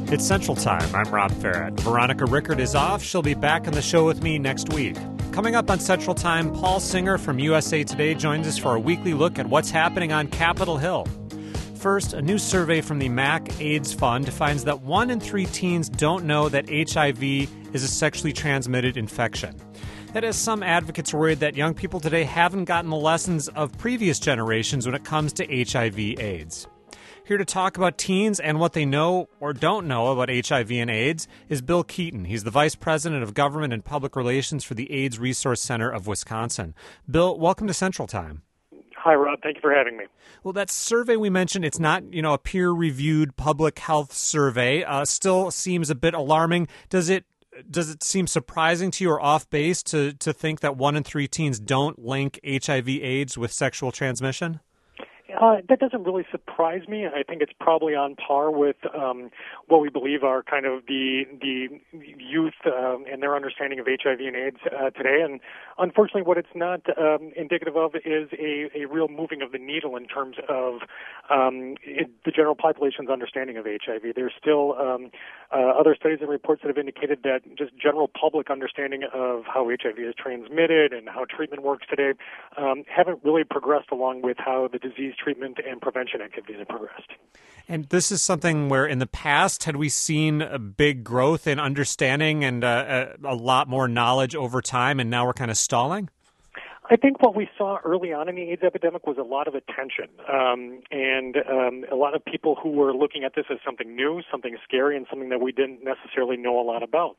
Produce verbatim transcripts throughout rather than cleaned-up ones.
It's Central Time. I'm Rob Farrett. Veronica Rickert is off. She'll be back on the show with me next week. Coming up on Central Time, Paul Singer from U S A Today joins us for a weekly look at what's happening on Capitol Hill. First, a new survey from the M A C AIDS Fund finds that one in three teens don't know that H I V is a sexually transmitted infection. That has some advocates worried that young people today haven't gotten the lessons of previous generations when it comes to H I V AIDS. Here to talk about teens and what they know or don't know about H I V and AIDS is Bill Keeton. He's the Vice President of Government and Public Relations for the AIDS Resource Center of Wisconsin. Bill, welcome to Central Time. Hi, Rob. Thank you for having me. Well, that survey we mentioned, it's not, you know, a peer-reviewed public health survey. Uh, still seems a bit alarming. Does it does it seem surprising to you or off base to, to think that one in three teens don't link H I V AIDS with sexual transmission? Uh, that doesn't really surprise me. I think it's probably on par with um, what we believe are kind of the the youth um, and their understanding of H I V and AIDS uh, today. And unfortunately, what it's not um, indicative of is a, a real moving of the needle in terms of um, it, the general population's understanding of H I V. There's still um, uh, other studies and reports that have indicated that just general public understanding of how H I V is transmitted and how treatment works today um, haven't really progressed along with how the disease treatment and prevention activities have progressed. And this is something where in the past, had we seen a big growth in understanding and uh, a, a lot more knowledge over time, and now we're kind of stalling? I think what we saw early on in the AIDS epidemic was a lot of attention um, and um, a lot of people who were looking at this as something new, something scary, and something that we didn't necessarily know a lot about.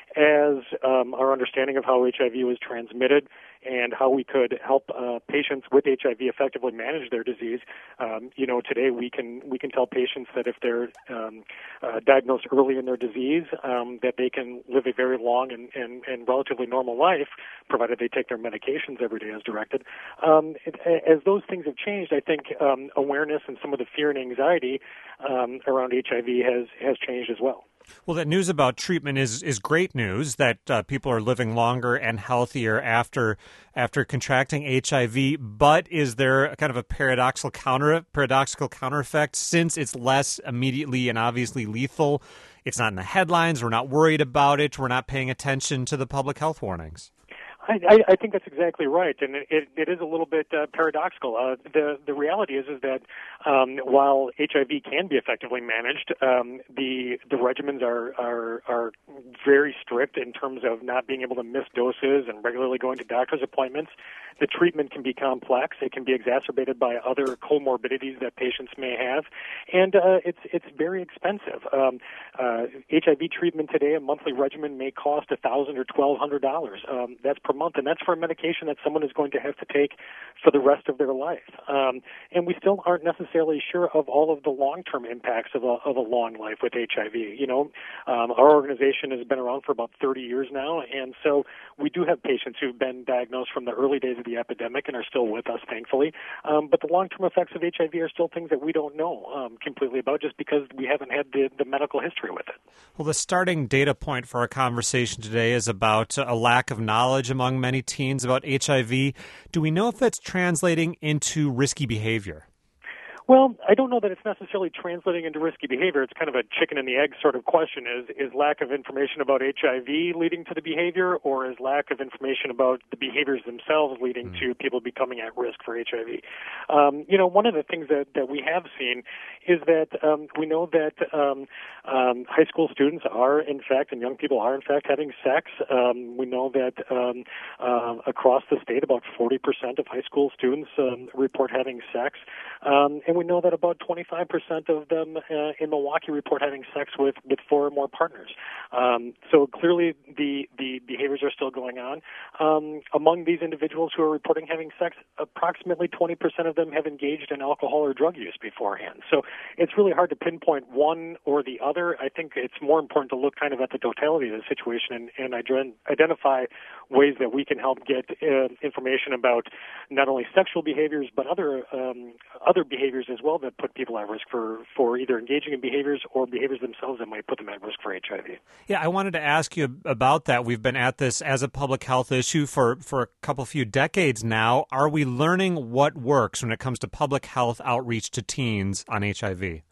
As um, our understanding of how H I V was transmitted and how we could help uh, patients with H I V effectively manage their disease, um, you know, today we can we can tell patients that if they're um, uh, diagnosed early in their disease, um, that they can live a very long and, and, and relatively normal life, provided they take their medications every day as directed. Um, it, as those things have changed, I think um, awareness and some of the fear and anxiety um, around H I V has has changed as well. Well, that news about treatment is, is great news, that uh, people are living longer and healthier after after contracting H I V. But is there a kind of a paradoxical counter paradoxical counter effect? Since it's less immediately and obviously lethal, it's not in the headlines, we're not worried about it, we're not paying attention to the public health warnings. I, I think that's exactly right, and it, it is a little bit uh, paradoxical. Uh, the the reality is is that um, while H I V can be effectively managed, um, the the regimens are, are are very strict in terms of not being able to miss doses and regularly going to doctor's appointments. The treatment can be complex; it can be exacerbated by other comorbidities that patients may have, and uh, it's it's very expensive. Um, uh, H I V treatment today, a monthly regimen may cost a thousand or twelve hundred dollars. Um, that's per month, and that's for a medication that someone is going to have to take for the rest of their life. Um, and we still aren't necessarily sure of all of the long-term impacts of a, of a long life with H I V. You know, um, our organization has been around for about thirty years now, and so we do have patients who've been diagnosed from the early days of the epidemic and are still with us, thankfully. Um, but the long-term effects of H I V are still things that we don't know um, completely about just because we haven't had the, the medical history with it. Well, the starting data point for our conversation today is about a lack of knowledge among many teens about H I V. Do we know if that's translating into risky behavior? Well, I don't know that it's necessarily translating into risky behavior. It's kind of a chicken and the egg sort of question. Is is lack of information about H I V leading to the behavior, or is lack of information about the behaviors themselves leading mm. to people becoming at risk for H I V? Um, you know, one of the things that, that we have seen is that um, we know that um, um, high school students are, in fact, and young people are, in fact, having sex. Um, we know that um, uh, across the state, about forty percent of high school students um, report having sex. Um, and we know that about twenty-five percent of them uh, in Milwaukee report having sex with, with four or more partners. Um, so clearly the, the behaviors are still going on. Um, among these individuals who are reporting having sex, approximately twenty percent of them have engaged in alcohol or drug use beforehand. So it's really hard to pinpoint one or the other. I think it's more important to look kind of at the totality of the situation and, and identify ways that we can help get uh, information about not only sexual behaviors but other um, other behaviors as well that put people at risk for, for either engaging in behaviors or behaviors themselves that might put them at risk for H I V. Yeah, I wanted to ask you about that. We've been at this as a public health issue for, for a couple few decades now. Are we learning what works when it comes to public health outreach to teens on H I V?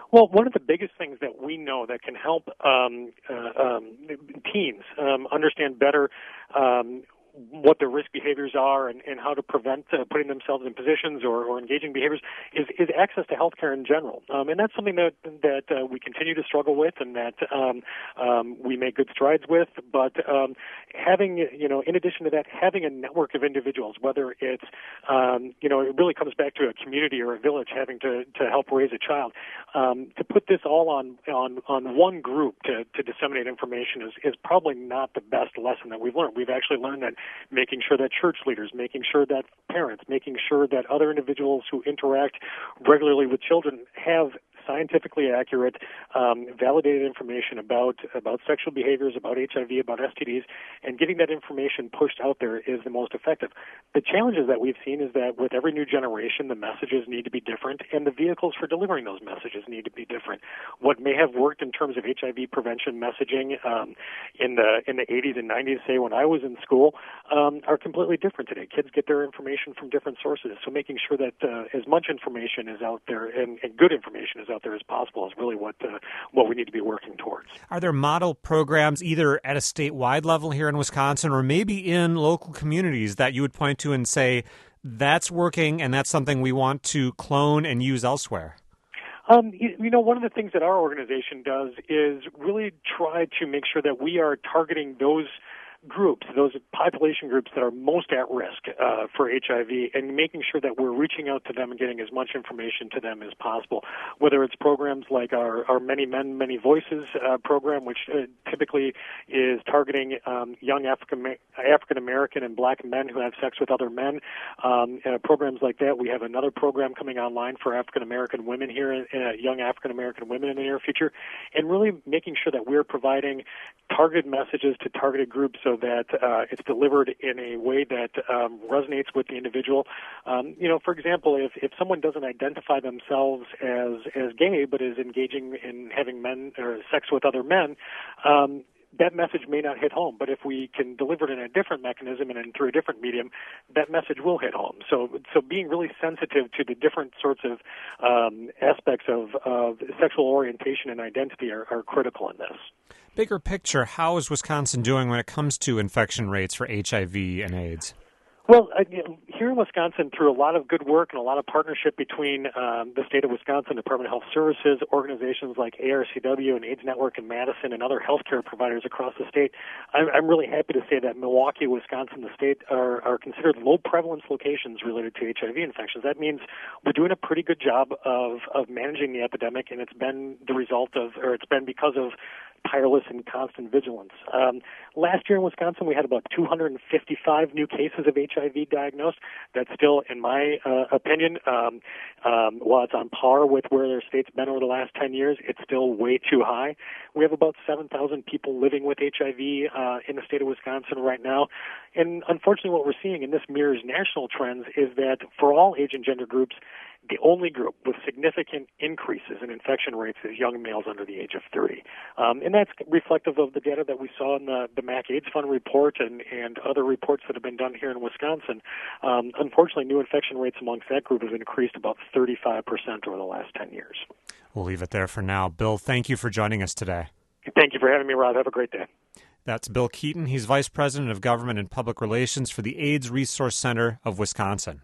Well, one of the biggest things that we know that can help um, uh, um, teens um, understand better um, what their risk behaviors are and, and how to prevent uh, putting themselves in positions or, or engaging behaviors is, is access to healthcare in general. Um, and that's something that that uh, we continue to struggle with and that um, um, we make good strides with. But um, having, you know, in addition to that, having a network of individuals, whether it's, um, you know, it really comes back to a community or a village having to, to help raise a child, um, to put this all on, on, on one group to, to disseminate information is, is probably not the best lesson that we've learned. We've actually learned that making sure that church leaders, making sure that parents, making sure that other individuals who interact regularly with children have scientifically accurate, um, validated information about about sexual behaviors, about H I V, about S T Ds, and getting that information pushed out there is the most effective. The challenges that we've seen is that with every new generation, the messages need to be different, and the vehicles for delivering those messages need to be different. What may have worked in terms of H I V prevention messaging um, in the in the eighties and nineties, say when I was in school, um, are completely different today. Kids get their information from different sources, so making sure that uh, as much information is out there and, and good information is out there as possible is really what uh, what we need to be working towards. Are there model programs either at a statewide level here in Wisconsin or maybe in local communities that you would point to and say that's working and that's something we want to clone and use elsewhere? Um, you, you know, one of the things that our organization does is really try to make sure that we are targeting those groups, those population groups that are most at risk uh, for H I V, and making sure that we're reaching out to them and getting as much information to them as possible, whether it's programs like our, our Many Men, Many Voices uh, program, which uh, typically is targeting um, young African African American and black men who have sex with other men. Um, uh, programs like that. We have another program coming online for African American women here, uh, young African American women in the near future, and really making sure that we're providing targeted messages to targeted groups so that uh, it's delivered in a way that um, resonates with the individual. Um, you know, for example, if, if someone doesn't identify themselves as as gay but is engaging in having men or sex with other men, um, that message may not hit home. But if we can deliver it in a different mechanism and in, through a different medium, that message will hit home. So, so being really sensitive to the different sorts of um, aspects of, of sexual orientation and identity are, are critical in this. Bigger picture, how is Wisconsin doing when it comes to infection rates for H I V and AIDS? Well, uh, you know, here in Wisconsin, through a lot of good work and a lot of partnership between um, the state of Wisconsin, Department of Health Services, organizations like A R C W and AIDS Network in Madison, and other healthcare providers across the state, I'm, I'm really happy to say that Milwaukee, Wisconsin, the state, are, are considered low prevalence locations related to H I V infections. That means we're doing a pretty good job of, of managing the epidemic, and it's been the result of, or it's been because of tireless and constant vigilance. Um, last year in Wisconsin, we had about two hundred fifty-five new cases of H I V diagnosed. That's still, in my uh, opinion, um, um, while it's on par with where their state's been over the last ten years, it's still way too high. We have about seven thousand people living with H I V uh, in the state of Wisconsin right now. And unfortunately, what we're seeing, and this mirrors national trends, is that for all age and gender groups, the only group with significant increases in infection rates is young males under the age of thirty. Um, and that's reflective of the data that we saw in the, the M A C AIDS Fund report and, and other reports that have been done here in Wisconsin. Um, unfortunately, new infection rates amongst that group have increased about thirty-five percent over the last ten years. We'll leave it there for now. Bill, thank you for joining us today. Thank you for having me, Rob. Have a great day. That's Bill Keeton. He's Vice President of Government and Public Relations for the AIDS Resource Center of Wisconsin.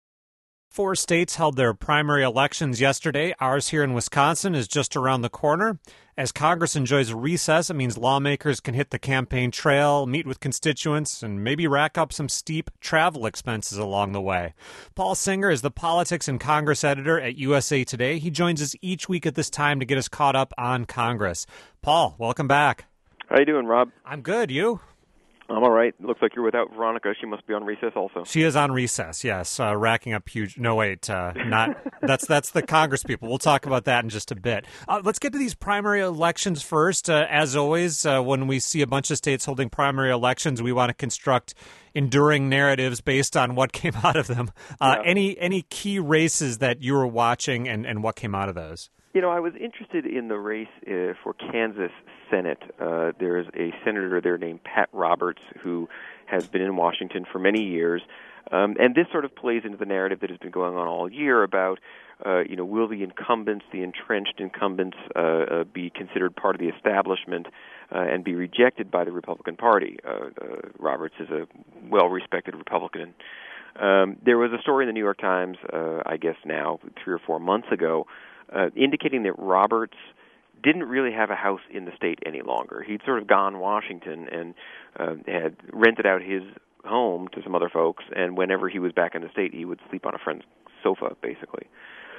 Four states held their primary elections yesterday. Ours here in Wisconsin is just around the corner. As Congress enjoys a recess, it means lawmakers can hit the campaign trail, meet with constituents, and maybe rack up some steep travel expenses along the way. Paul Singer is the Politics and Congress editor at U S A Today. He joins us each week at this time to get us caught up on Congress. Paul, welcome back. How you doing, Rob? I'm good. You? I'm all right. Looks like you're without Veronica. She must be on recess also. She is on recess, yes, uh, racking up huge... No, wait, uh, not... that's that's the Congress people. We'll talk about that in just a bit. Uh, let's get to these primary elections first. Uh, as always, uh, when we see a bunch of states holding primary elections, we want to construct enduring narratives based on what came out of them. Uh, yeah. Any any key races that you were watching and, and what came out of those? You know, I was interested in the race uh, for Kansas Senate. Uh, there's a senator there named Pat Roberts who has been in Washington for many years. Um, and this sort of plays into the narrative that has been going on all year about uh, you know, will the incumbents, the entrenched incumbents, uh, uh, be considered part of the establishment uh, and be rejected by the Republican Party? Uh, uh, Roberts is a well-respected Republican. Um, there was a story in the New York Times, uh, I guess now, three or four months ago, uh, indicating that Roberts didn't really have a house in the state any longer. He'd sort of gone Washington and uh, had rented out his home to some other folks, and whenever he was back in the state, he would sleep on a friend's sofa, basically.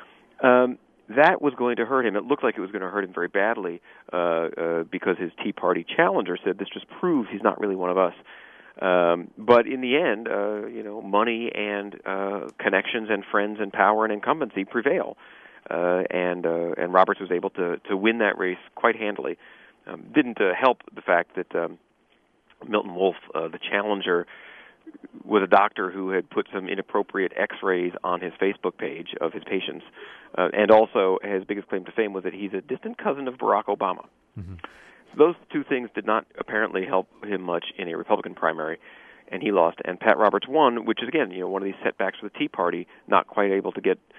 Um, that was going to hurt him. It looked like it was going to hurt him very badly uh, uh, because his Tea Party challenger said this just proves he's not really one of us. Um, but in the end, uh, you know, money and uh, connections and friends and power and incumbency prevail. Uh, and uh, and Roberts was able to, to win that race quite handily. Um, didn't uh, help the fact that um, Milton Wolfe, uh, the challenger, was a doctor who had put some inappropriate X-rays on his Facebook page of his patients, uh, and also his biggest claim to fame was that he's a distant cousin of Barack Obama. Mm-hmm. So those two things did not apparently help him much in a Republican primary, and he lost. And Pat Roberts won, which is again, you know, one of these setbacks for the Tea Party, not quite able to get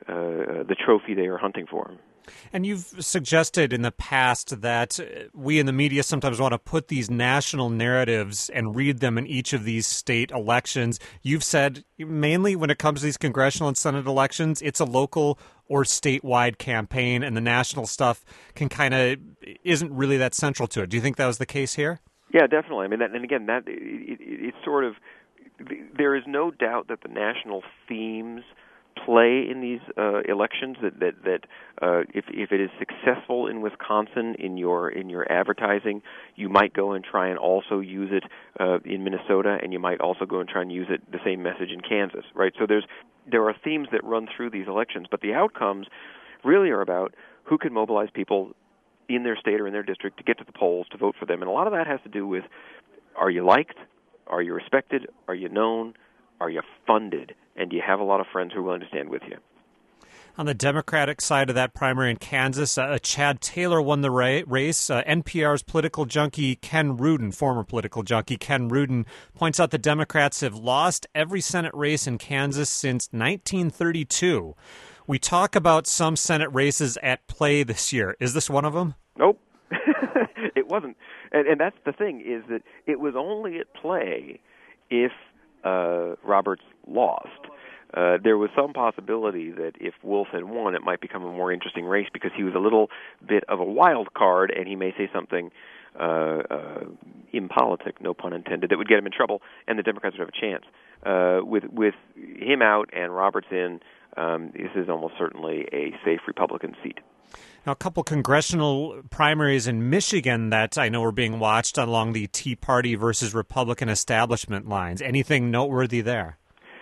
Uh, the trophy they are hunting for. And you've suggested in the past that we in the media sometimes want to put these national narratives and read them in each of these state elections. You've said mainly when it comes to these congressional and Senate elections, it's a local or statewide campaign, and the national stuff can kind of isn't really that central to it. Do you think that was the case here? Yeah, definitely. I mean, that, and again, that it, it, it's sort of there is no doubt that the national themes play in these uh, elections. That that that uh, if if it is successful in Wisconsin in your in your advertising, you might go and try and also use it uh, in Minnesota, and you might also go and try and use it the same message in Kansas, right? So there's there are themes that run through these elections, but the outcomes really are about who can mobilize people in their state or in their district to get to the polls to vote for them, and a lot of that has to do with: are you liked? Are you respected? Are you known? Are you funded? And do you have a lot of friends who are willing to stand with you? On the Democratic side of that primary in Kansas, uh, Chad Taylor won the ra- race. Uh, N P R's political junkie Ken Rudin, former political junkie Ken Rudin, points out the Democrats have lost every Senate race in Kansas since nineteen thirty-two. We talk about some Senate races at play this year. Is this one of them? Nope. It wasn't. And, and that's the thing, is that it was only at play if uh, Roberts lost. Uh, there was some possibility that if Wolfe had won, it might become a more interesting race because he was a little bit of a wild card, and he may say something uh, uh, impolitic, no pun intended, that would get him in trouble, and the Democrats would have a chance. Uh, with with him out and Roberts in, um, this is almost certainly a safe Republican seat. Now, a couple congressional primaries in Michigan that I know are being watched along the Tea Party versus Republican establishment lines. Anything noteworthy there?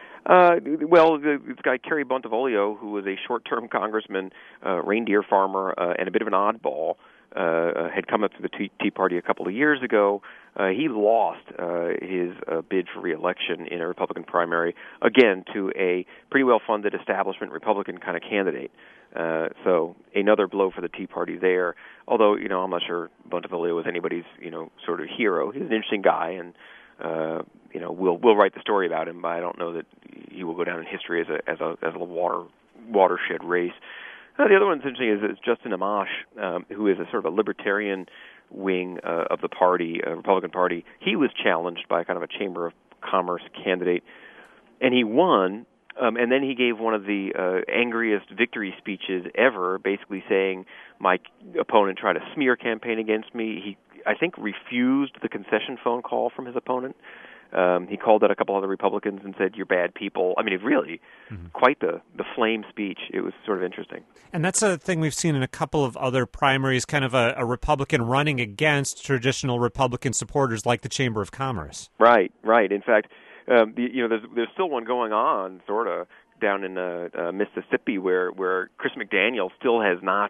Uh, well, the, this guy, Kerry Bontavolio, who was a short-term congressman, uh, reindeer farmer, uh, and a bit of an oddball, uh, had come up to the Tea, Tea Party a couple of years ago. Uh, he lost uh, his uh, bid for re-election in a Republican primary, again, to a pretty well-funded establishment Republican kind of candidate. Uh, so another blow for the Tea Party there. Although, you know, I'm not sure Bontavolio was anybody's, you know, sort of hero. He's an interesting guy, and uh, you know, we'll we'll write the story about him, but I don't know that he will go down in history as a as a as a water watershed race. Uh, the other one that's interesting is, is Justin Amash, um, who is a sort of a libertarian wing uh, of the party, uh, Republican Party. He was challenged by kind of a Chamber of Commerce candidate, and he won. Um, and then he gave one of the uh, angriest victory speeches ever, basically saying, my opponent tried a smear campaign against me. He, I think, refused the concession phone call from his opponent. Um, he called out a couple other Republicans and said, you're bad people. I mean, really, mm-hmm. quite the, the flame speech. It was sort of interesting. And that's a thing we've seen in a couple of other primaries, kind of a, a Republican running against traditional Republican supporters like the Chamber of Commerce. Right, right. In fact, Um, the, you know, there's there's still one going on, sort of, down in uh, uh, Mississippi, where where Chris McDaniel still has not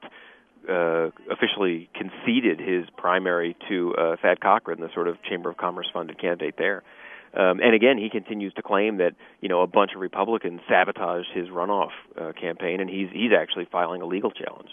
uh, officially conceded his primary to uh, Thad Cochran, the sort of Chamber of Commerce funded candidate there. Um, and again, he continues to claim that, you know, a bunch of Republicans sabotaged his runoff uh, campaign, and he's he's actually filing a legal challenge.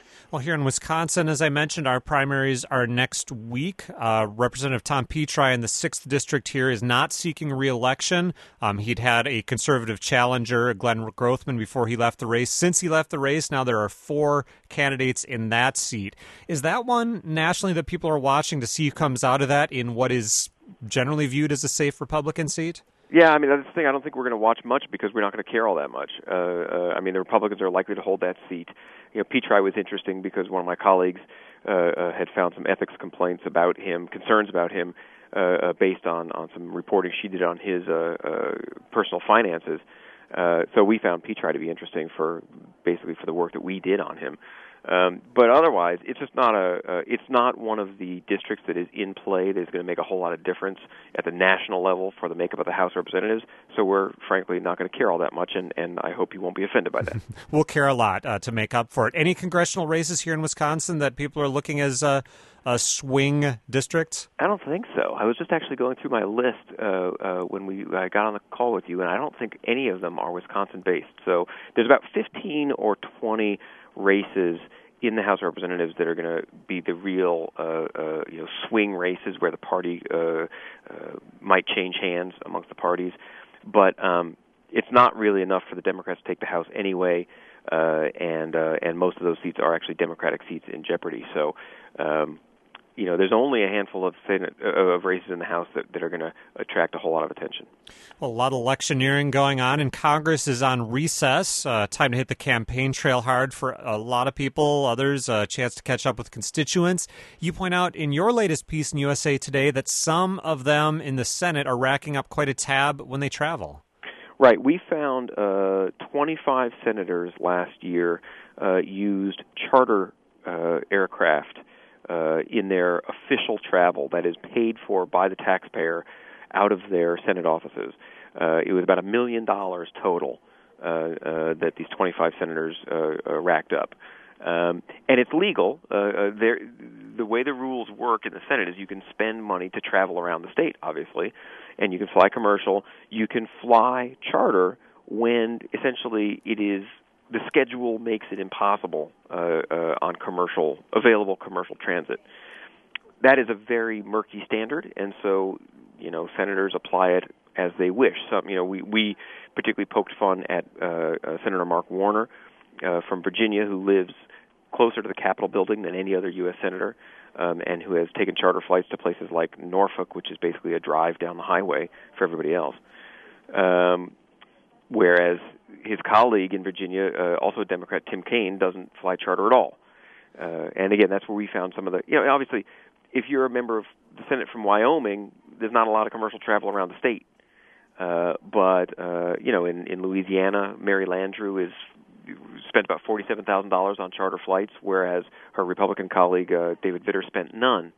Well, here in Wisconsin, as I mentioned, our primaries are next week. Uh, Representative Tom Petri in the sixth District here is not seeking re-election. Um, he'd had a conservative challenger, Glenn Grothman, before he left the race. Since he left the race, now there are four candidates in that seat. Is that one nationally that people are watching to see who comes out of that in what is generally viewed as a safe Republican seat? Yeah, I mean, that's the thing. I don't think we're going to watch much because we're not going to care all that much. Uh, uh, I mean, the Republicans are likely to hold that seat. You know, Petri was interesting because one of my colleagues uh, uh, had found some ethics complaints about him, concerns about him, uh, uh, based on, on some reporting she did on his uh, uh, personal finances. Uh, so we found Petri to be interesting for basically for the work that we did on him. Um, but otherwise, it's just not a. Uh, it's not one of the districts that is in play that is going to make a whole lot of difference at the national level for the makeup of the House of Representatives. So we're frankly not going to care all that much, and, and I hope you won't be offended by that. We'll care a lot uh, to make up for it. Any congressional races here in Wisconsin that people are looking as uh, uh, swing districts? I don't think so. I was just actually going through my list uh, uh, when we I got on the call with you, and I don't think any of them are Wisconsin-based. So there's about fifteen or twenty races in the House of Representatives that are going to be the real, uh, uh, you know, swing races where the party uh, uh, might change hands amongst the parties. But um, it's not really enough for the Democrats to take the House anyway, uh, and uh, and most of those seats are actually Democratic seats in jeopardy. So, um, you know, there's only a handful of Senate, uh, of races in the House that, that are going to attract a whole lot of attention. Well, a lot of electioneering going on, and Congress is on recess. Uh, time to hit the campaign trail hard for a lot of people, others a chance to catch up with constituents. You point out in your latest piece in U S A Today that some of them in the Senate are racking up quite a tab when they travel. Right. We found uh, twenty-five senators last year uh, used charter uh, aircraft uh, in their official travel that is paid for by the taxpayer out of their Senate offices. Uh, it was about a million dollars total uh, uh, that these twenty-five senators uh, uh, racked up. Um, and it's legal. Uh, uh, the way the rules work in the Senate is you can spend money to travel around the state, obviously, and you can fly commercial. You can fly charter when essentially it is the schedule makes it impossible uh, uh, on commercial available commercial transit. That is a very murky standard, and so you know senators apply it as they wish. Some, you know, we we particularly poked fun at uh, uh, Senator Mark Warner uh, from Virginia, who lives closer to the Capitol building than any other U S senator, um, and who has taken charter flights to places like Norfolk, which is basically a drive down the highway for everybody else. Um, whereas his colleague in Virginia, uh, also a Democrat, Tim Kaine, doesn't fly charter at all. Uh, and again, that's where we found some of the, you know, obviously, if you're a member of the Senate from Wyoming, there's not a lot of commercial travel around the state. Uh, but, uh, you know, in, in Louisiana, Mary Landrieu is spent about forty-seven thousand dollars on charter flights, whereas her Republican colleague, uh, David Vitter, spent none.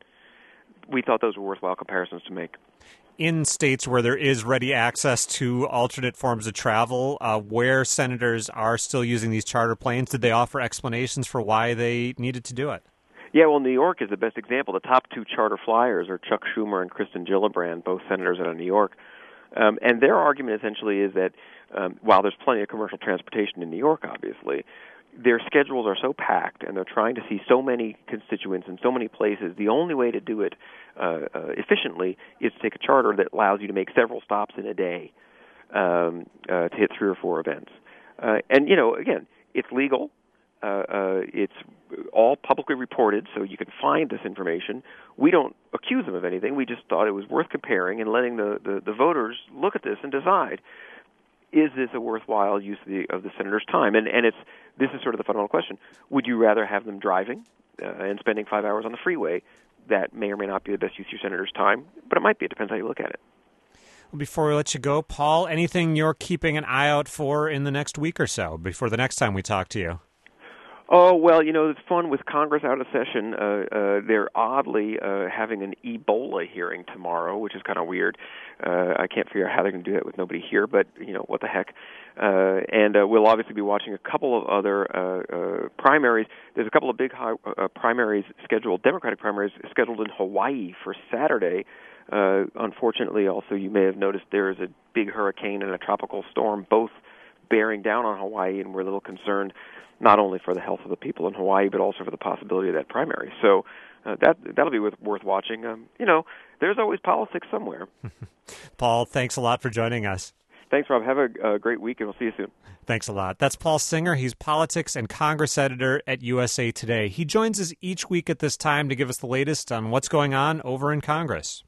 We thought those were worthwhile comparisons to make. In states where there is ready access to alternate forms of travel, uh, where senators are still using these charter planes, did they offer explanations for why they needed to do it? Yeah, well, New York is the best example. The top two charter flyers are Chuck Schumer and Kristen Gillibrand, both senators out of New York. Um, and their argument essentially is that um, while there's plenty of commercial transportation in New York, obviously, their schedules are so packed and they're trying to see so many constituents in so many places, the only way to do it uh, uh, efficiently is to take a charter that allows you to make several stops in a day um, uh, to hit three or four events. Uh, and, you know, again, it's legal. Uh, uh, it's all publicly reported, so you can find this information. We don't accuse them of anything. We just thought it was worth comparing and letting the, the, the voters look at this and decide, is this a worthwhile use of the, of the senator's time? And, and it's this is sort of the fundamental question. Would you rather have them driving uh, and spending five hours on the freeway? That may or may not be the best use of your senator's time, but it might be. It depends how you look at it. Well, before we let you go, Paul, anything you're keeping an eye out for in the next week or so, before the next time we talk to you? Oh, well, you know, it's fun with Congress out of session. Uh, uh, they're oddly uh, having an Ebola hearing tomorrow, which is kind of weird. Uh, I can't figure out how they're going to do that with nobody here, but, you know, what the heck. Uh, and uh, we'll obviously be watching a couple of other uh, uh, primaries. There's a couple of big high, uh, primaries scheduled, Democratic primaries scheduled in Hawaii for Saturday. Uh, unfortunately, also, you may have noticed there is a big hurricane and a tropical storm both bearing down on Hawaii, and we're a little concerned not only for the health of the people in Hawaii, but also for the possibility of that primary. So uh, that, that'll be worth, worth watching. Um, you know, there's always politics somewhere. Paul, thanks a lot for joining us. Thanks, Rob. Have a, a great week, and we'll see you soon. Thanks a lot. That's Paul Singer. He's politics and Congress editor at U S A Today. He joins us each week at this time to give us the latest on what's going on over in Congress.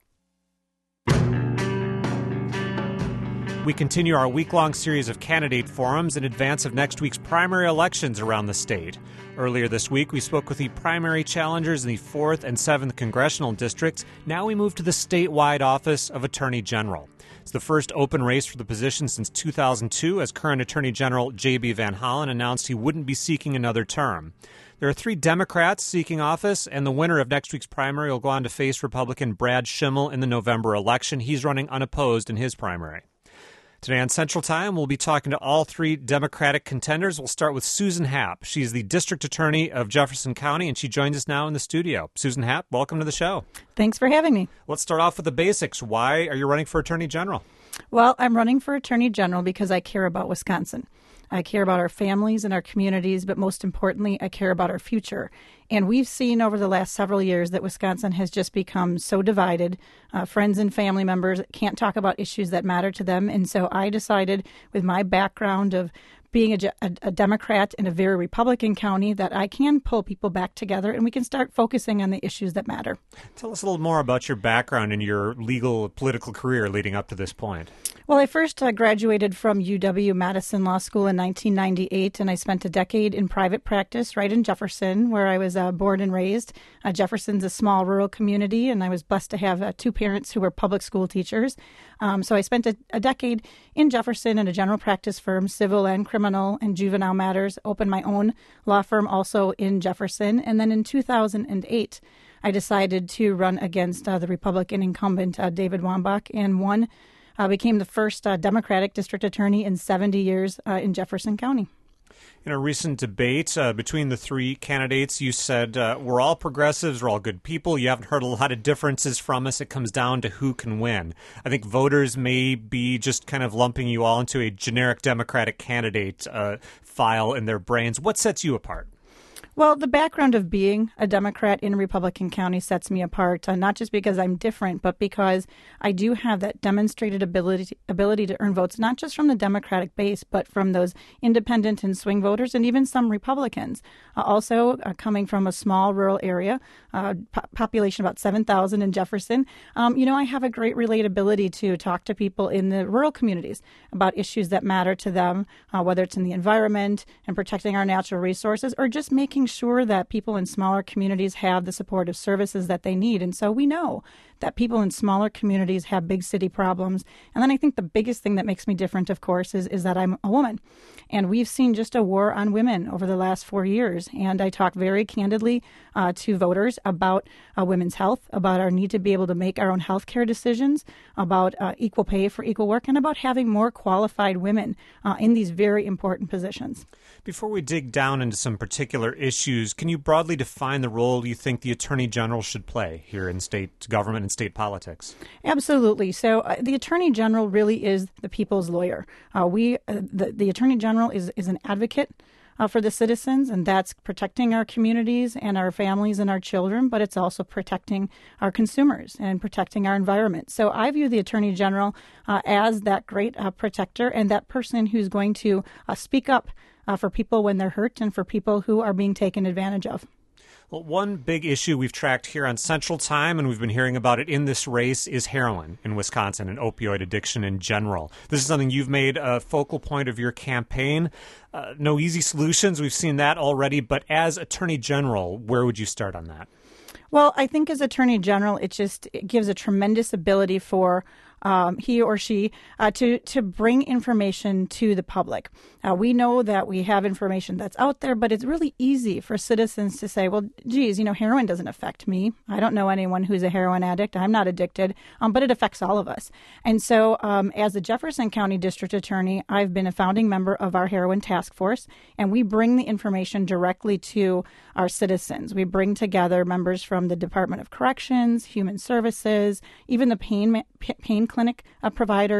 We continue our week-long series of candidate forums in advance of next week's primary elections around the state. Earlier this week, we spoke with the primary challengers in the fourth and seventh congressional districts. Now we move to the statewide office of Attorney General. It's the first open race for the position since two thousand two, as current Attorney General J B Van Hollen announced he wouldn't be seeking another term. There are three Democrats seeking office, and the winner of next week's primary will go on to face Republican Brad Schimmel in the November election. He's running unopposed in his primary. Today on Central Time, we'll be talking to all three Democratic contenders. We'll start with Susan Happ. She's the district attorney of Jefferson County, and she joins us now in the studio. Susan Happ, welcome to the show. Thanks for having me. Let's start off with the basics. Why are you running for attorney general? Well, I'm running for attorney general because I care about Wisconsin. I care about our families and our communities, but most importantly, I care about our future. And we've seen over the last several years that Wisconsin has just become so divided. Uh, friends and family members can't talk about issues that matter to them. And so I decided, with my background of being a, a, a Democrat in a very Republican county, that I can pull people back together and we can start focusing on the issues that matter. Tell us a little more about your background and your legal political career leading up to this point. Well, I first uh, graduated from U W-Madison Law School in nineteen ninety-eight, and I spent a decade in private practice right in Jefferson, where I was uh, born and raised. Uh, Jefferson's a small rural community, and I was blessed to have uh, two parents who were public school teachers. Um, so I spent a, a decade in Jefferson in a general practice firm, civil and criminal and juvenile matters, opened my own law firm also in Jefferson. And then in two thousand eight, I decided to run against uh, the Republican incumbent, uh, David Wambach, and won. Uh, became the first uh, Democratic district attorney in seventy years uh, in Jefferson County. In a recent debate uh, between the three candidates, you said, uh, we're all progressives, we're all good people. You haven't heard a lot of differences from us. It comes down to who can win. I think voters may be just kind of lumping you all into a generic Democratic candidate uh, file in their brains. What sets you apart? Well, the background of being a Democrat in Republican County sets me apart, uh, not just because I'm different, but because I do have that demonstrated ability ability to earn votes, not just from the Democratic base, but from those independent and swing voters and even some Republicans. Uh, also, uh, coming from a small rural area, uh, po- population about seven thousand in Jefferson, um, you know, I have a great relatability to talk to people in the rural communities about issues that matter to them, uh, whether it's in the environment and protecting our natural resources or just making sure that people in smaller communities have the supportive services that they need. And so we know that people in smaller communities have big city problems. And then I think the biggest thing that makes me different, of course, is, is that I'm a woman. And we've seen just a war on women over the last four years. And I talk very candidly uh, to voters about uh, women's health, about our need to be able to make our own health care decisions, about uh, equal pay for equal work, and about having more qualified women uh, in these very important positions. Before we dig down into some particular issues, can you broadly define the role you think the Attorney General should play here in state government and state politics? Absolutely. So uh, the Attorney General really is the people's lawyer. Uh, we, uh, the, the Attorney General is, is an advocate uh, for the citizens, and that's protecting our communities and our families and our children, but it's also protecting our consumers and protecting our environment. So I view the Attorney General uh, as that great uh, protector and that person who's going to uh, speak up uh, for people when they're hurt and for people who are being taken advantage of. Well, one big issue we've tracked here on Central Time, and we've been hearing about it in this race, is heroin in Wisconsin and opioid addiction in general. This is something you've made a focal point of your campaign. Uh, no easy solutions. We've seen that already. But as Attorney General, where would you start on that? Well, I think as Attorney General, it just it gives a tremendous ability for Um, he or she, uh, to, to bring information to the public. Uh, we know that we have information that's out there, but it's really easy for citizens to say, well, geez, you know, heroin doesn't affect me. I don't know anyone who's a heroin addict. I'm not addicted, um, but it affects all of us. And so um, as the Jefferson County District Attorney, I've been a founding member of our heroin task force, and we bring the information directly to our citizens. We bring together members from the Department of Corrections, Human Services, even the pain, pain clinic uh, providers,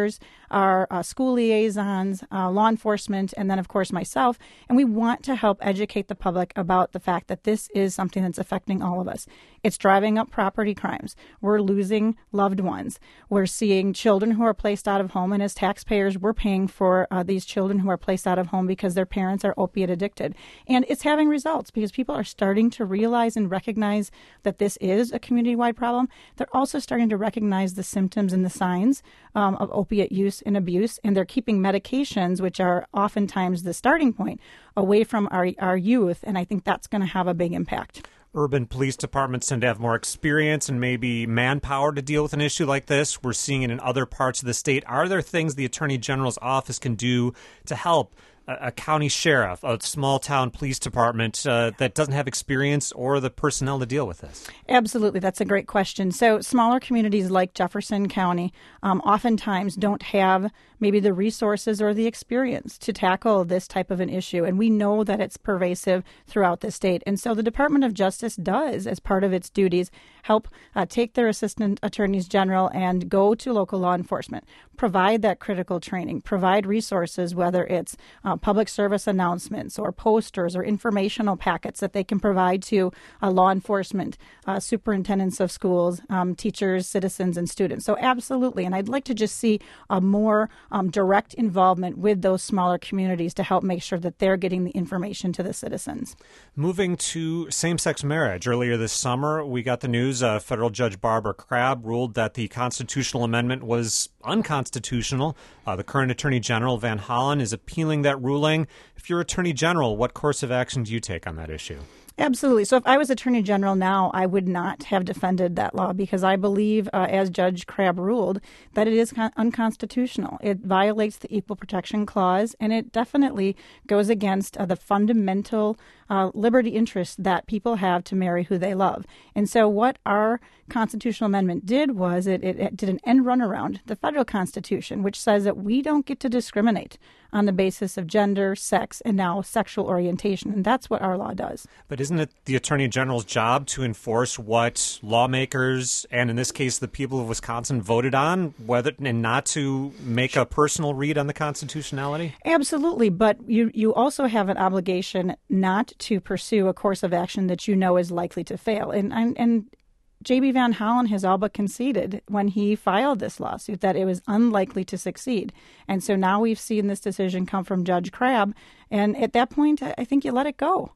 our uh, school liaisons, uh, law enforcement, and then, of course, myself. And we want to help educate the public about the fact that this is something that's affecting all of us. It's driving up property crimes. We're losing loved ones. We're seeing children who are placed out of home. And as taxpayers, we're paying for uh, these children who are placed out of home because their parents are opiate addicted. And it's having results because people are starting to realize and recognize that this is a community-wide problem. They're also starting to recognize the symptoms and the signs um, of opiate use and abuse. And they're keeping medications, which are oftentimes the starting point, away from our, our youth. And I think that's going to have a big impact. Urban police departments tend to have more experience and maybe manpower to deal with an issue like this. We're seeing it in other parts of the state. Are there things the Attorney General's office can do to help a, a county sheriff, a small town police department uh, that doesn't have experience or the personnel to deal with this? Absolutely. That's a great question. So smaller communities like Jefferson County um, oftentimes don't have maybe the resources or the experience to tackle this type of an issue. And we know that it's pervasive throughout the state. And so the Department of Justice does, as part of its duties, help uh, take their assistant attorneys general and go to local law enforcement, provide that critical training, provide resources, whether it's uh, public service announcements or posters or informational packets that they can provide to uh, law enforcement, uh, superintendents of schools, um, teachers, citizens, and students. So absolutely. And I'd like to just see a more Um, direct involvement with those smaller communities to help make sure that they're getting the information to the citizens. Moving to same-sex marriage. Earlier this summer, we got the news uh, federal Judge Barbara Crabb ruled that the constitutional amendment was unconstitutional. Uh, the current Attorney General, Van Hollen, is appealing that ruling. If you're Attorney General, what course of action do you take on that issue? Absolutely. So if I was Attorney General now, I would not have defended that law because I believe, uh, as Judge Crabb ruled, that it is con- unconstitutional. It violates the Equal Protection Clause, and it definitely goes against uh, the fundamental uh, liberty interests that people have to marry who they love. And so what our constitutional amendment did was it, it, it did an end run around the federal Constitution, which says that we don't get to discriminate on the basis of gender, sex, and now sexual orientation. And that's what our law does. But isn't it the Attorney General's job to enforce what lawmakers, and in this case the people of Wisconsin, voted on, whether and not to make a personal read on the constitutionality? Absolutely. But you, you also have an obligation not to pursue a course of action that you know is likely to fail. And and, and J B. Van Hollen has all but conceded when he filed this lawsuit that it was unlikely to succeed. And so now we've seen this decision come from Judge Crabb. And at that point, I think you let it go.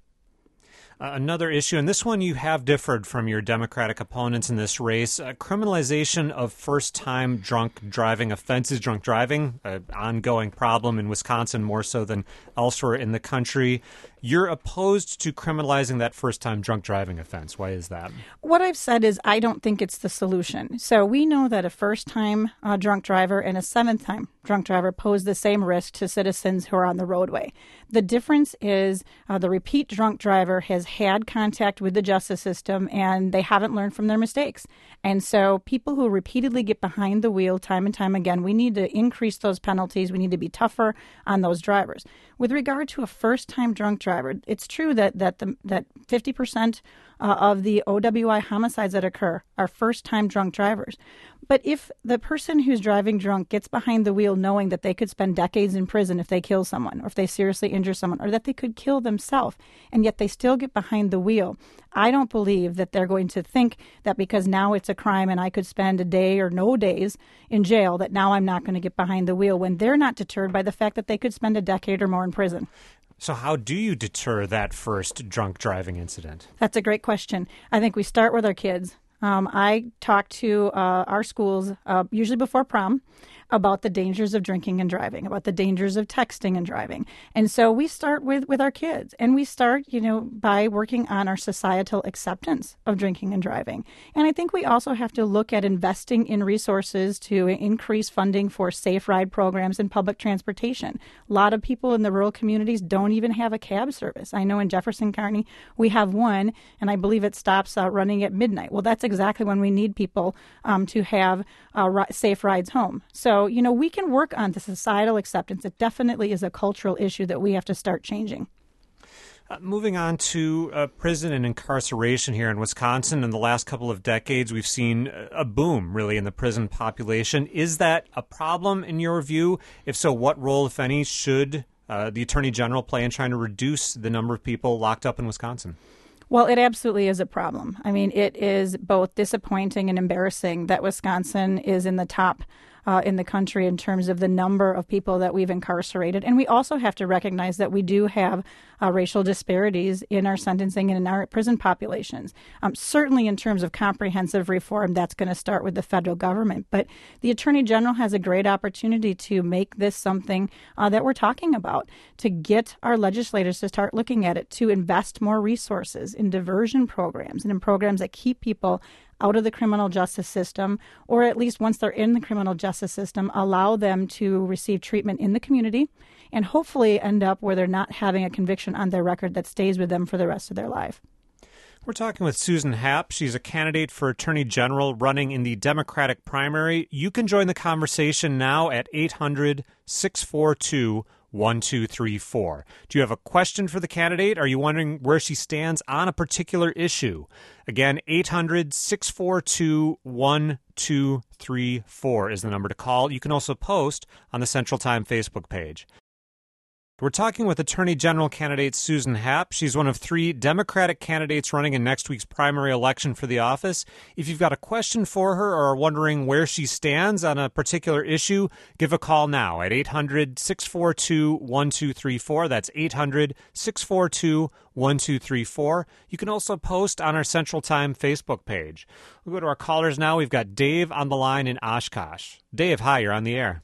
Uh, another issue, and this one you have differed from your Democratic opponents in this race, uh, criminalization of first-time drunk driving offenses. Drunk driving, an ongoing problem in Wisconsin more so than elsewhere in the country. You're opposed to criminalizing that first-time drunk driving offense. Why is that? What I've said is I don't think it's the solution. So we know that a first-time uh, drunk driver and a seventh-time drunk driver pose the same risk to citizens who are on the roadway. The difference is uh, the repeat drunk driver has had contact with the justice system and they haven't learned from their mistakes. And so people who repeatedly get behind the wheel time and time again, we need to increase those penalties. We need to be tougher on those drivers. With regard to a first-time drunk driver, it's true that that the, that fifty percent uh, of the O W I homicides that occur are first-time drunk drivers. But if the person who's driving drunk gets behind the wheel knowing that they could spend decades in prison if they kill someone, or if they seriously injure someone, or that they could kill themselves, and yet they still get behind the wheel, I don't believe that they're going to think that because now it's a crime and I could spend a day or no days in jail, that now I'm not going to get behind the wheel when they're not deterred by the fact that they could spend a decade or more in prison. So how do you deter that first drunk driving incident? That's a great question. I think we start with our kids. Um, I talk to uh, our schools, uh, usually before prom, about the dangers of drinking and driving, about the dangers of texting and driving. And so we start with, with our kids, and we start, you know, by working on our societal acceptance of drinking and driving. And I think we also have to look at investing in resources to increase funding for safe ride programs and public transportation. A lot of people in the rural communities don't even have a cab service. I know in Jefferson County we have one, and I believe it stops uh, running at midnight. Well, that's exactly when we need people um, to have uh, ri- safe rides home. So So, you know, we can work on the societal acceptance. It definitely is a cultural issue that we have to start changing. Uh, moving on to uh, prison and incarceration here in Wisconsin, in the last couple of decades, we've seen a boom, really, in the prison population. Is that a problem in your view? If so, what role, if any, should uh, the Attorney General play in trying to reduce the number of people locked up in Wisconsin? Well, it absolutely is a problem. I mean, it is both disappointing and embarrassing that Wisconsin is in the top Uh, in the country in terms of the number of people that we've incarcerated. And we also have to recognize that we do have uh, racial disparities in our sentencing and in our prison populations. Um, certainly in terms of comprehensive reform, that's going to start with the federal government. But the Attorney General has a great opportunity to make this something uh, that we're talking about, to get our legislators to start looking at it, to invest more resources in diversion programs and in programs that keep people out of the criminal justice system, or at least once they're in the criminal justice system, allow them to receive treatment in the community and hopefully end up where they're not having a conviction on their record that stays with them for the rest of their life. We're talking with Susan Happ. She's a candidate for Attorney General running in the Democratic primary. You can join the conversation now at eight hundred, six four two, one two three four. Do you have a question for the candidate? Are you wondering where she stands on a particular issue? Again, eight hundred, six four two, one two three four is the number to call. You can also post on the Central Time Facebook page. We're talking with Attorney General candidate Susan Happ. She's one of three Democratic candidates running in next week's primary election for the office. If you've got a question for her or are wondering where she stands on a particular issue, give a call now at eight hundred, six four two, one two three four. That's eight hundred, six four two, one two three four. You can also post on our Central Time Facebook page. We'll go to our callers now. We've got Dave on the line in Oshkosh. Dave, hi, you're on the air.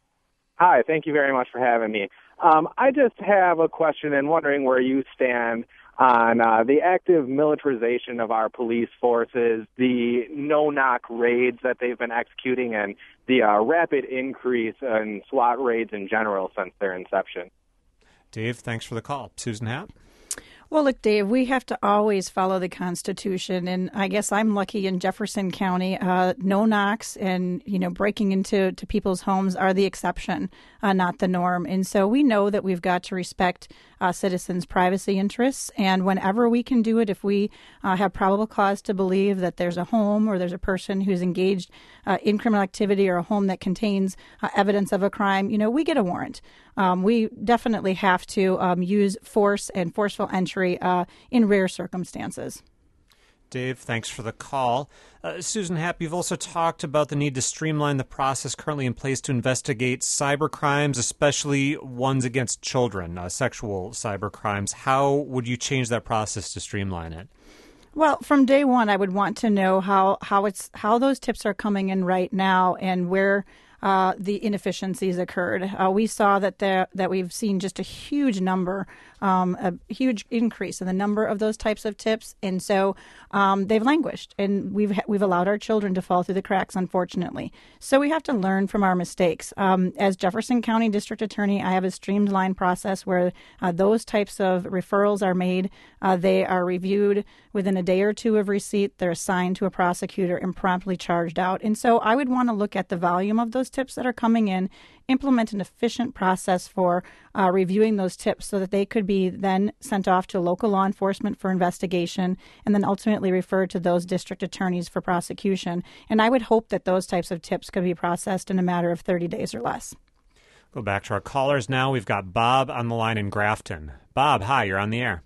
Hi, thank you very much for having me. Um, I just have a question and wondering where you stand on uh, the active militarization of our police forces, the no-knock raids that they've been executing, and the uh, rapid increase in SWAT raids in general since their inception. Dave, thanks for the call. Susan Happ? Well, look, Dave, we have to always follow the Constitution, and I guess I'm lucky in Jefferson County. Uh, no knocks and, you know, breaking into to people's homes are the exception, uh, not the norm. And so we know that we've got to respect uh, citizens' privacy interests, and whenever we can do it, if we uh, have probable cause to believe that there's a home or there's a person who's engaged uh, in criminal activity or a home that contains uh, evidence of a crime, you know, we get a warrant. Um, we definitely have to um, use force and forceful entry uh, in rare circumstances. Dave, thanks for the call. Uh, Susan Happ, you've also talked about the need to streamline the process currently in place to investigate cyber crimes, especially ones against children, uh, sexual cyber crimes. How would you change that process to streamline it? Well, from day one, I would want to know how, how it's how those tips are coming in right now and where Uh, the inefficiencies occurred. Uh, we saw that there that we've seen just a huge number, um, a huge increase in the number of those types of tips, and so um, they've languished, and we've we've allowed our children to fall through the cracks, unfortunately. So we have to learn from our mistakes. Um, as Jefferson County District Attorney, I have a streamlined process where uh, those types of referrals are made. Uh, they are reviewed within a day or two of receipt. They're assigned to a prosecutor and promptly charged out. And so I would want to look at the volume of those tips that are coming in, implement an efficient process for uh, reviewing those tips so that they could be then sent off to local law enforcement for investigation and then ultimately referred to those district attorneys for prosecution. And I would hope that those types of tips could be processed in a matter of thirty days or less. Go back to our callers now. We've got Bob on the line in Grafton. Bob, hi, you're on the air.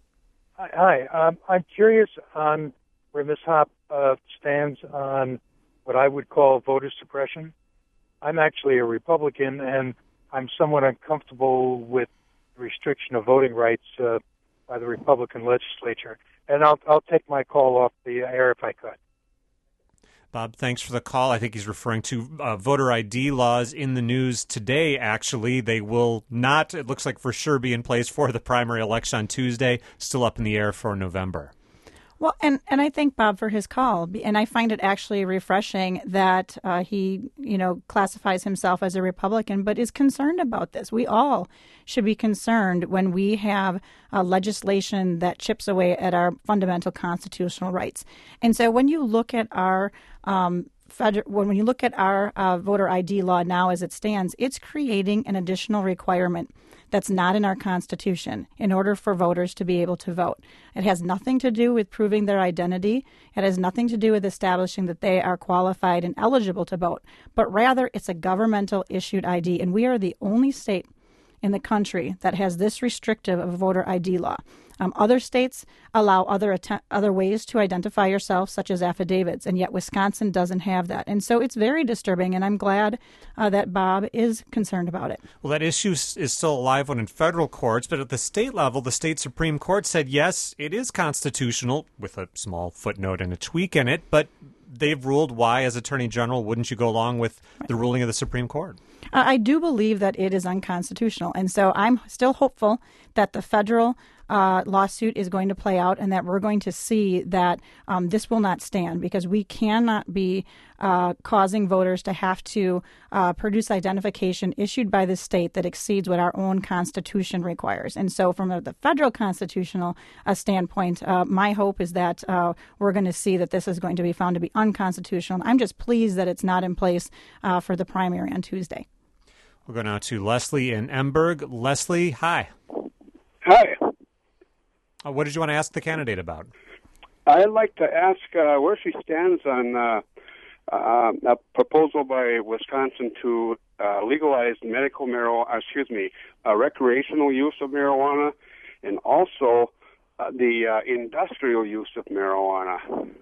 Hi, hi. Um, I'm curious on where Miz Happ uh, stands on what I would call voter suppression. I'm actually a Republican, and I'm somewhat uncomfortable with the restriction of voting rights uh, by the Republican legislature. And I'll I'll take my call off the air if I could. Bob, thanks for the call. I think he's referring to uh, voter I D laws in the news today, actually. They will not, it looks like for sure, be in place for the primary election on Tuesday, still up in the air for November. Well, and, and I thank Bob for his call, and I find it actually refreshing that uh, he, you know, classifies himself as a Republican, but is concerned about this. We all should be concerned when we have uh, legislation that chips away at our fundamental constitutional rights. And so when you look at our um, federal, when you look at our uh, voter I D law now as it stands, it's creating an additional requirement that's not in our Constitution in order for voters to be able to vote. It has nothing to do with proving their identity. It has nothing to do with establishing that they are qualified and eligible to vote, but rather it's a governmental issued I D. And we are the only state in the country that has this restrictive of a voter I D law. Um, other states allow other att- other ways to identify yourself, such as affidavits, and yet Wisconsin doesn't have that. And so it's very disturbing, and I'm glad uh, that Bob is concerned about it. Well, that issue is still a live one in federal courts, but at the state level, the state Supreme Court said, yes, it is constitutional, with a small footnote and a tweak in it, but they've ruled why, as Attorney General, wouldn't you go along with the ruling of the Supreme Court? Uh, I do believe that it is unconstitutional, and so I'm still hopeful that the federal uh, lawsuit is going to play out and that we're going to see that um, this will not stand, because we cannot be uh, causing voters to have to uh, produce identification issued by the state that exceeds what our own Constitution requires. And so from a, the federal constitutional uh, standpoint, uh, my hope is that uh, we're going to see that this is going to be found to be unconstitutional. I'm just pleased that it's not in place uh, for the primary on Tuesday. We'll go now to Leslie in Emberg. Leslie, hi. Hi. Uh, what did you want to ask the candidate about? I'd like to ask uh, where she stands on uh, uh, a proposal by Wisconsin to uh, legalize medical marijuana, excuse me, uh, recreational use of marijuana, and also uh, the uh, industrial use of marijuana.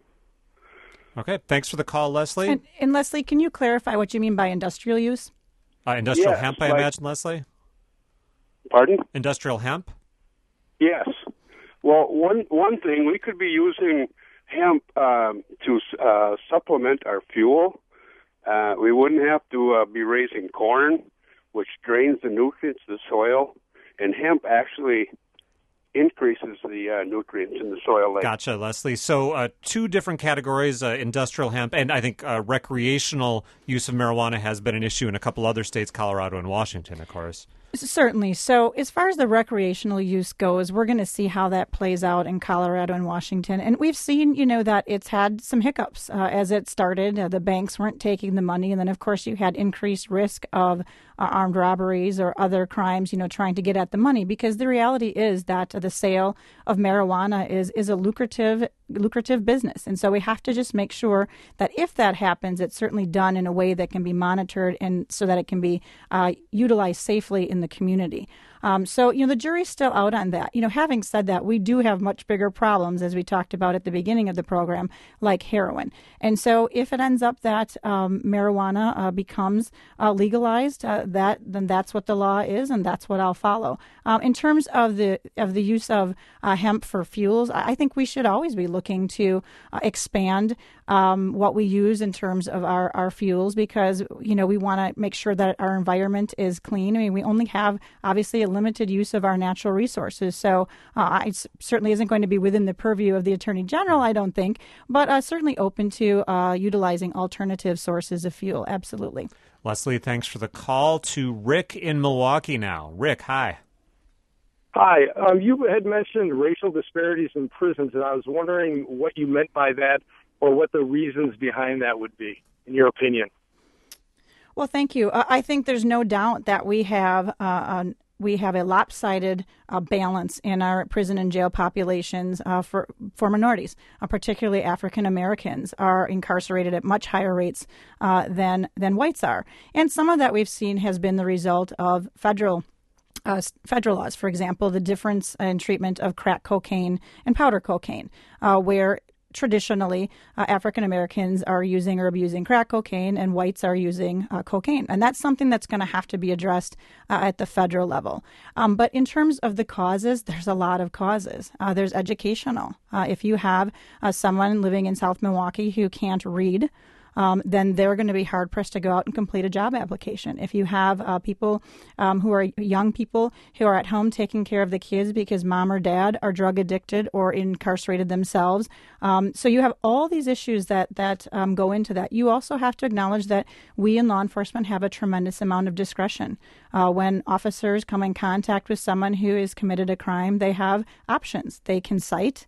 Okay, thanks for the call, Leslie. And, and Leslie, can you clarify what you mean by industrial use? Uh, industrial yes, hemp, I like, imagine, Leslie? Pardon? Industrial hemp? Yes. Well, one one thing, we could be using hemp um, to uh, supplement our fuel. Uh, we wouldn't have to uh, be raising corn, which drains the nutrients of the soil, and hemp actually increases the uh, nutrients in the soil. Gotcha, Leslie. So uh, two different categories, uh, industrial hemp, and I think uh, recreational use of marijuana has been an issue in a couple other states, Colorado and Washington, of course. Certainly. So as far as the recreational use goes, we're going to see how that plays out in Colorado and Washington. And we've seen, you know, that it's had some hiccups uh, as it started. Uh, the banks weren't taking the money. And then, of course, you had increased risk of uh, armed robberies or other crimes, you know, trying to get at the money, because the reality is that the sale of marijuana is, is a lucrative lucrative business. And so we have to just make sure that if that happens, it's certainly done in a way that can be monitored and so that it can be uh, utilized safely in the community. Um, so, you know, the jury's still out on that. You know, having said that, we do have much bigger problems, as we talked about at the beginning of the program, like heroin. And so if it ends up that um, marijuana uh, becomes uh, legalized, uh, that then that's what the law is, and that's what I'll follow. Um, in terms of the of the use of uh, hemp for fuels, I think we should always be looking to uh, expand um, what we use in terms of our, our fuels, because, you know, we want to make sure that our environment is clean. I mean, we only have, obviously, a limited use of our natural resources. So uh, it certainly isn't going to be within the purview of the Attorney General, I don't think, but uh, certainly open to uh, utilizing alternative sources of fuel. Absolutely. Leslie, thanks for the call. To Rick in Milwaukee now. Rick, hi. Hi. Um, you had mentioned racial disparities in prisons, and I was wondering what you meant by that, or what the reasons behind that would be, in your opinion. Well, thank you. Uh, I think there's no doubt that we have uh, an we have a lopsided uh, balance in our prison and jail populations uh, for for minorities, uh, particularly African Americans, are incarcerated at much higher rates uh, than than whites are, and some of that we've seen has been the result of federal. Uh, federal laws, for example, the difference in treatment of crack cocaine and powder cocaine, uh, where traditionally uh, African Americans are using or abusing crack cocaine and whites are using uh, cocaine. And that's something that's going to have to be addressed uh, at the federal level. Um, but in terms of the causes, there's a lot of causes. Uh, there's educational. Uh, if you have uh, someone living in South Milwaukee who can't read, Um, then they're going to be hard-pressed to go out and complete a job application. If you have uh, people um, who are young people who are at home taking care of the kids because mom or dad are drug addicted or incarcerated themselves. Um, so you have all these issues that, that um, go into that. You also have to acknowledge that we in law enforcement have a tremendous amount of discretion. Uh, when officers come in contact with someone who has committed a crime, they have options. They can cite.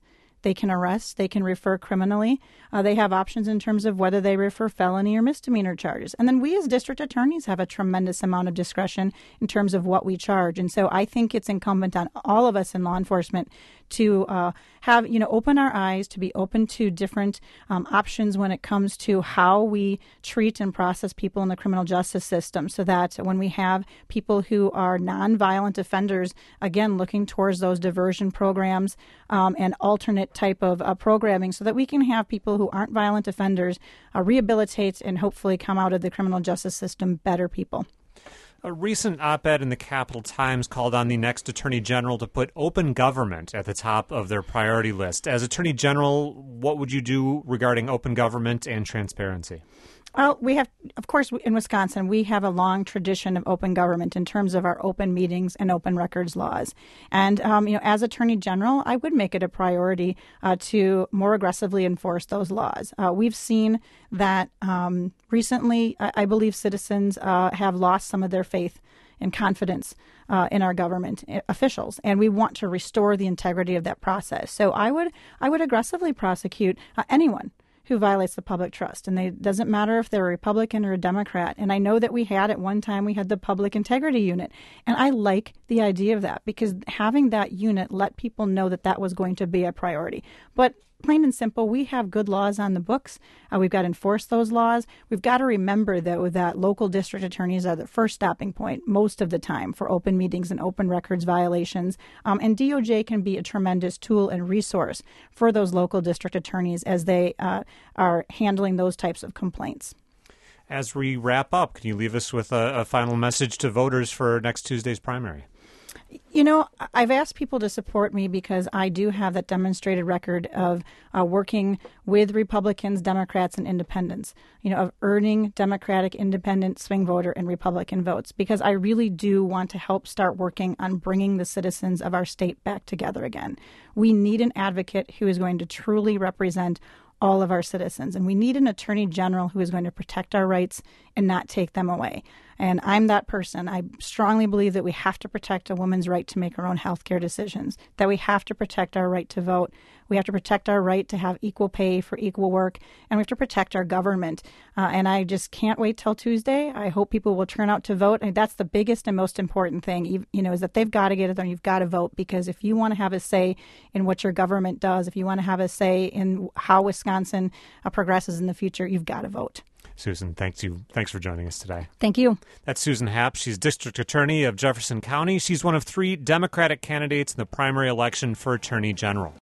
They can arrest. They can refer criminally. Uh, they have options in terms of whether they refer felony or misdemeanor charges. And then we as district attorneys have a tremendous amount of discretion in terms of what we charge. And so I think it's incumbent on all of us in law enforcement to uh, have, you know, open our eyes, to be open to different um, options when it comes to how we treat and process people in the criminal justice system, so that when we have people who are nonviolent offenders, again, looking towards those diversion programs um, and alternate type of uh, programming, so that we can have people who aren't violent offenders uh, rehabilitate and hopefully come out of the criminal justice system better people. A recent op-ed in the Capital Times called on the next Attorney General to put open government at the top of their priority list. As Attorney General, what would you do regarding open government and transparency? Well, we have, of course, in Wisconsin, we have a long tradition of open government in terms of our open meetings and open records laws. And, um, you know, as Attorney General, I would make it a priority uh, to more aggressively enforce those laws. Uh, we've seen that um, recently, I, I believe citizens uh, have lost some of their faith and confidence uh, in our government officials, and we want to restore the integrity of that process. So I would, I would aggressively prosecute uh, anyone who violates the public trust. And it doesn't matter if they're a Republican or a Democrat. And I know that we had at one time, we had the Public Integrity Unit. And I like the idea of that, because having that unit let people know that that was going to be a priority. But plain and simple, we have good laws on the books. Uh, we've got to enforce those laws. We've got to remember, though, that local district attorneys are the first stopping point most of the time for open meetings and open records violations. Um, and D O J can be a tremendous tool and resource for those local district attorneys as they uh, are handling those types of complaints. As we wrap up, can you leave us with a, a final message to voters for next Tuesday's primary? You know, I've asked people to support me because I do have that demonstrated record of uh, working with Republicans, Democrats, and independents, you know, of earning Democratic, independent, swing voter, and Republican votes, because I really do want to help start working on bringing the citizens of our state back together again. We need an advocate who is going to truly represent all of our citizens. And we need an attorney general who is going to protect our rights and not take them away. And I'm that person. I strongly believe that we have to protect a woman's right to make her own health care decisions, that we have to protect our right to vote. We have to protect our right to have equal pay for equal work, and we have to protect our government. Uh, and I just can't wait till Tuesday. I hope people will turn out to vote. And that's the biggest and most important thing, you know, is that they've got to get it done. You've got to vote, because if you want to have a say in what your government does, if you want to have a say in how Wisconsin uh, progresses in the future, you've got to vote. Susan, thanks you. Thanks for joining us today. Thank you. That's Susan Happ. She's District Attorney of Jefferson County. She's one of three Democratic candidates in the primary election for Attorney General.